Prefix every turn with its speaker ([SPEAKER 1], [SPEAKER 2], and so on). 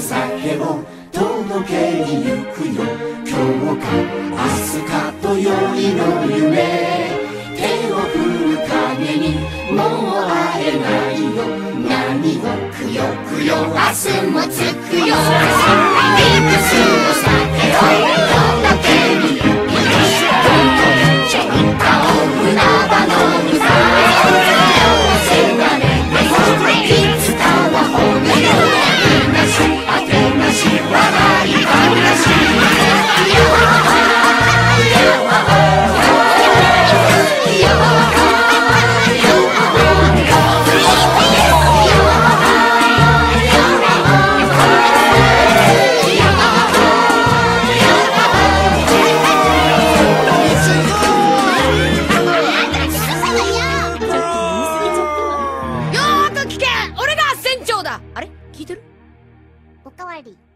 [SPEAKER 1] 酒を届けに行くよ。今日か明日かとよりの夢、手を振る影にもう会えないよ。何をくよくよ明日もつくよ。いくつの酒を届けに行くよ。どんどんちょ歌を船場の歌、幸せなねいつかは褒めよ。いなしあてなし笑い話、
[SPEAKER 2] あれ聞いてる？
[SPEAKER 3] おかわり。